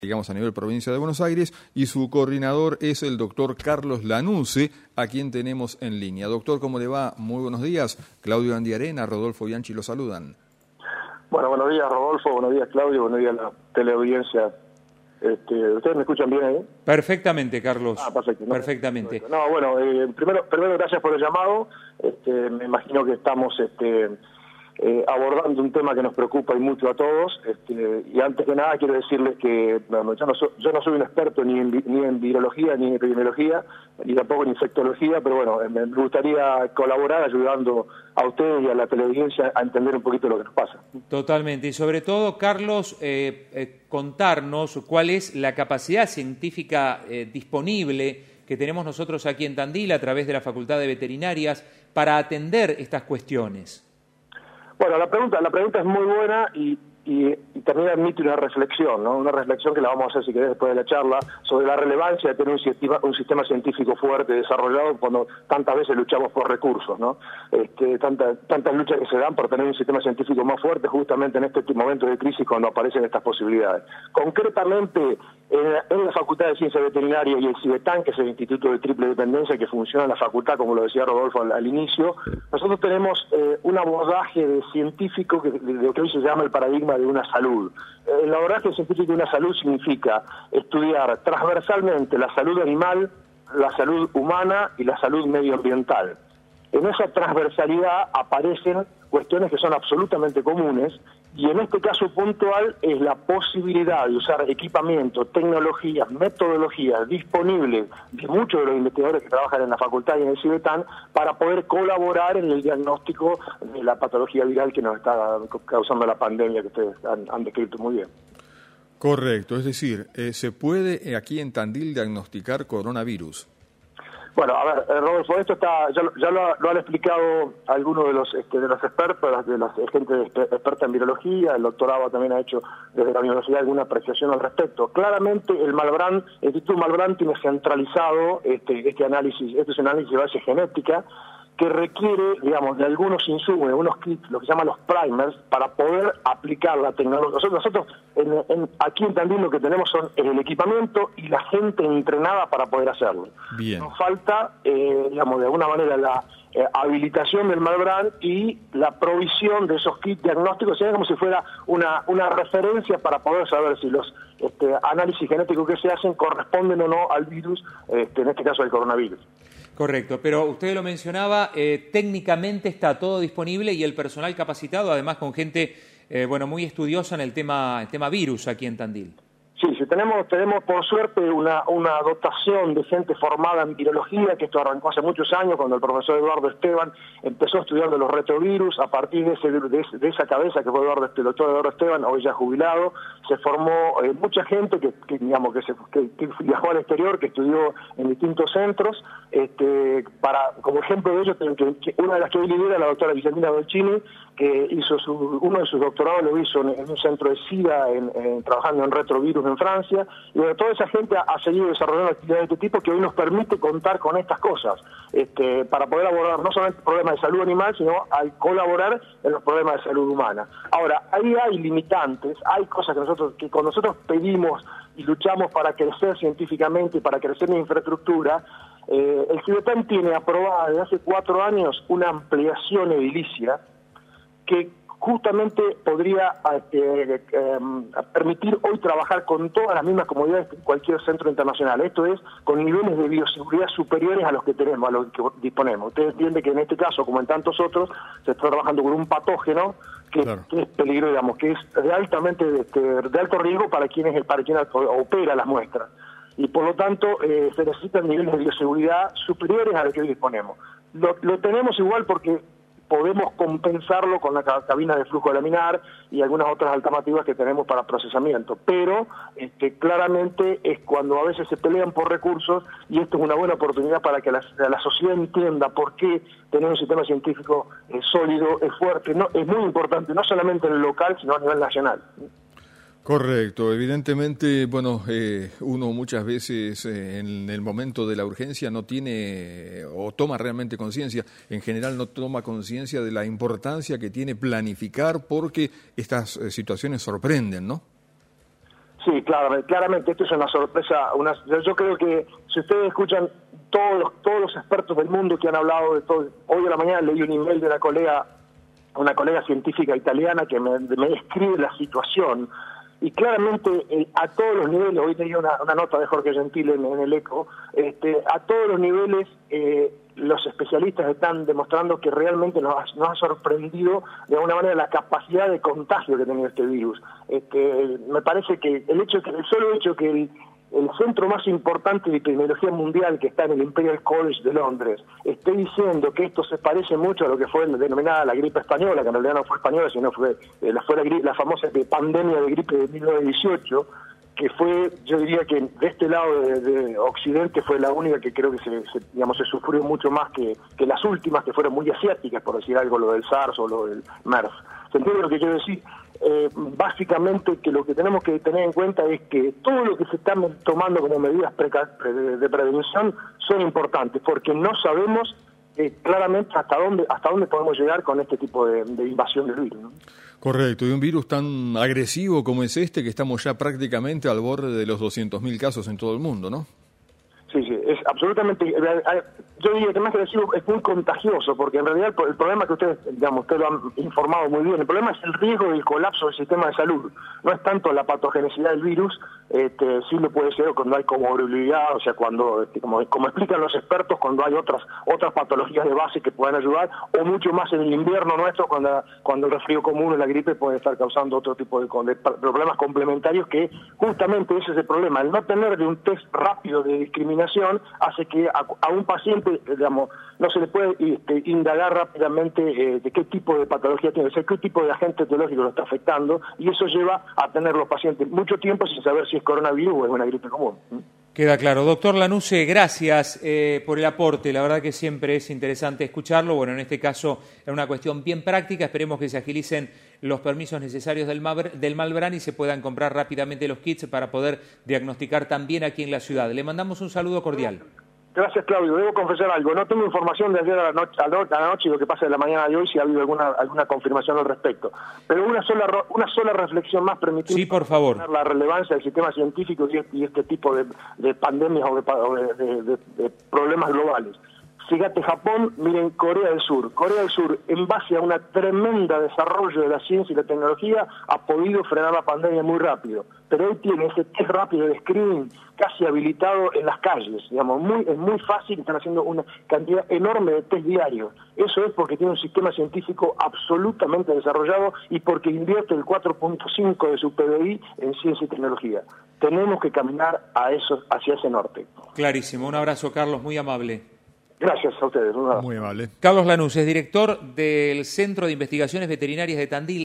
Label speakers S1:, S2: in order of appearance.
S1: digamos a nivel provincia de Buenos Aires, y su coordinador es el doctor Carlos Lanuse, a quien tenemos en línea. Doctor, ¿cómo le va? Muy buenos días. Claudio Andiarena, Rodolfo Bianchi lo saludan.
S2: Bueno, buenos días Rodolfo, buenos días Claudio, buenos días a la teleaudiencia. ¿Ustedes me escuchan bien ahí?
S3: Perfectamente, Carlos.
S2: Perfecto.
S3: Perfectamente.
S2: No, bueno, primero gracias por el llamado. Me imagino que estamos abordando un tema que nos preocupa y mucho a todos. Y antes que nada quiero decirles que bueno, yo no soy un experto ni en virología, ni en epidemiología, ni tampoco en infectología, pero bueno, me gustaría colaborar ayudando a ustedes y a la teleaudiencia a entender un poquito lo que nos pasa.
S3: Totalmente. Y sobre todo, Carlos, contarnos cuál es la capacidad científica disponible que tenemos nosotros aquí en Tandil a través de la Facultad de Veterinarias para atender estas cuestiones.
S2: Bueno, la pregunta es muy buena y también admite una reflexión, ¿no? Una reflexión que la vamos a hacer si querés después de la charla, sobre la relevancia de tener un sistema científico fuerte, desarrollado, cuando tantas veces luchamos por recursos, ¿no? Tantas luchas que se dan por tener un sistema científico más fuerte justamente en este momento de crisis cuando aparecen estas posibilidades. Concretamente, en la Facultad de Ciencias Veterinarias y el CIBETAN, que es el Instituto de Triple Dependencia que funciona en la facultad, como lo decía Rodolfo al inicio, nosotros tenemos un abordaje científico de lo que hoy se llama el paradigma de una salud. El abordaje científico de una salud significa estudiar transversalmente la salud animal, la salud humana y la salud medioambiental. En esa transversalidad aparecen cuestiones que son absolutamente comunes y en este caso puntual es la posibilidad de usar equipamiento, tecnologías, metodologías disponibles de muchos de los investigadores que trabajan en la facultad y en el CIBETAN para poder colaborar en el diagnóstico de la patología viral que nos está causando la pandemia que ustedes han descrito muy bien.
S1: Correcto, es decir, ¿se puede aquí en Tandil diagnosticar coronavirus?
S2: Bueno, a ver, Rodolfo, esto ya lo han explicado algunos de los expertos, de la gente experta en virología. El doctorado también ha hecho desde la universidad alguna apreciación al respecto. Claramente el Instituto Malbrán tiene centralizado este análisis, este es un análisis de base genética que requiere, digamos, de algunos insumos, de unos kits, lo que se llaman los primers, para poder aplicar la tecnología. Nosotros aquí en Tandil lo que tenemos es el equipamiento y la gente entrenada para poder hacerlo.
S1: Bien.
S2: Nos falta, digamos, de alguna manera la habilitación del Malbrán y la provisión de esos kits diagnósticos, sería como si fuera una referencia para poder saber si los análisis genéticos que se hacen corresponden o no al virus, en este caso al coronavirus.
S3: Correcto, pero usted lo mencionaba, técnicamente está todo disponible y el personal capacitado, además con gente muy estudiosa en el tema virus aquí en Tandil.
S2: Sí, tenemos por suerte una dotación de gente formada en virología, que esto arrancó hace muchos años cuando el profesor Eduardo Esteban empezó estudiando los retrovirus. A partir de esa cabeza que fue el doctor Eduardo Esteban, hoy ya jubilado, se formó mucha gente que viajó al exterior, que estudió en distintos centros. Como ejemplo de ello, una de las que hoy lidera la doctora Vicentina Dolcini, que hizo uno de sus doctorados lo hizo en un centro de SIDA, trabajando en retrovirus en Francia, y bueno, toda esa gente ha seguido desarrollando actividades de este tipo que hoy nos permite contar con estas cosas, para poder abordar no solamente problemas de salud animal, sino al colaborar en los problemas de salud humana. Ahora, ahí hay limitantes, hay cosas que cuando nosotros pedimos y luchamos para crecer científicamente y para crecer en infraestructura, el CIBETAN tiene aprobada desde hace 4 años una ampliación edilicia que justamente podría permitir hoy trabajar con todas las mismas comodidades que cualquier centro internacional. Esto es, con niveles de bioseguridad superiores a los que tenemos, a los que disponemos. Usted entiende que en este caso, como en tantos otros, se está trabajando con un patógeno que es peligro, digamos, que es de alto riesgo para quien opera las muestras. Y por lo tanto se necesitan niveles de bioseguridad superiores a los que hoy disponemos. Lo tenemos igual porque podemos compensarlo con la cabina de flujo laminar y algunas otras alternativas que tenemos para procesamiento, pero claramente es cuando a veces se pelean por recursos, y esto es una buena oportunidad para que la sociedad entienda por qué tener un sistema científico sólido, es fuerte, es muy importante, no solamente en el local, sino a nivel nacional.
S1: Correcto, evidentemente, uno muchas veces en el momento de la urgencia no tiene o toma realmente conciencia, en general no toma conciencia de la importancia que tiene planificar, porque estas situaciones sorprenden, ¿no?
S2: Sí, claramente esto es una sorpresa. Yo creo que si ustedes escuchan todos los expertos del mundo que han hablado de todo, hoy a la mañana leí un email de una colega científica italiana que me describe la situación, y claramente a todos los niveles, hoy leí una nota de Jorge Gentile en el ECO, a todos los niveles los especialistas están demostrando que realmente nos ha sorprendido de alguna manera la capacidad de contagio que ha tenido este virus. Me parece que el solo hecho que el centro más importante de epidemiología mundial, que está en el Imperial College de Londres, esté diciendo que esto se parece mucho a lo que fue denominada la gripe española, que en realidad no fue española, sino fue la famosa pandemia de gripe de 1918, que fue, yo diría que de este lado de Occidente fue la única que creo que se sufrió mucho más que las últimas, que fueron muy asiáticas, por decir algo, lo del SARS o lo del MERS. ¿Se entiende lo que quiero decir? Básicamente que lo que tenemos que tener en cuenta es que todo lo que se está tomando como medidas de prevención son importantes, porque no sabemos claramente hasta dónde podemos llegar con este tipo de invasión del virus, ¿no?
S1: Correcto, y un virus tan agresivo como es que estamos ya prácticamente al borde de los 200.000 casos en todo el mundo, ¿no?
S2: Sí, es absolutamente, yo diría que más que agresivo es muy contagioso, porque en realidad el problema que ustedes lo han informado muy bien, el problema es el riesgo del colapso del sistema de salud, no es tanto la patogenicidad del virus, sí lo puede ser cuando hay comorbilidad, o sea, cuando, como explican los expertos, cuando hay otras patologías de base que puedan ayudar, o mucho más en el invierno nuestro, cuando el resfrío común o la gripe puede estar causando otro tipo de problemas complementarios, que justamente ese es el problema, el no tener de un test rápido de discriminación hace que a un paciente, no se le puede indagar rápidamente de qué tipo de patología tiene, o sea, qué tipo de agente etiológico lo está afectando, y eso lleva a tener los pacientes mucho tiempo sin saber si es coronavirus o es una gripe común.
S3: Queda claro. Doctor Lanuse, gracias por el aporte. La verdad que siempre es interesante escucharlo. Bueno, en este caso es una cuestión bien práctica. Esperemos que se agilicen los permisos necesarios del Malbrán y se puedan comprar rápidamente los kits para poder diagnosticar también aquí en la ciudad. Le mandamos un saludo cordial.
S2: Gracias, Claudio. Debo confesar algo. No tengo información de ayer a la noche y lo que pasa de la mañana de hoy, si ha habido alguna confirmación al respecto. Pero una sola reflexión más, permitida.
S3: Sí, por favor.
S2: La relevancia del sistema científico y este tipo de pandemias o de problemas globales. Fíjate, Japón, miren Corea del Sur. Corea del Sur, en base a un tremendo desarrollo de la ciencia y la tecnología, ha podido frenar la pandemia muy rápido. Pero hoy tiene ese test rápido de screening casi habilitado en las calles. Es muy fácil, están haciendo una cantidad enorme de test diarios. Eso es porque tiene un sistema científico absolutamente desarrollado y porque invierte el 4.5 de su PBI en ciencia y tecnología. Tenemos que caminar hacia ese norte.
S3: Clarísimo. Un abrazo, Carlos, muy amable.
S2: Gracias a ustedes.
S1: Muy amable.
S3: Carlos Lanuse es director del Centro de Investigaciones Veterinarias de Tandil.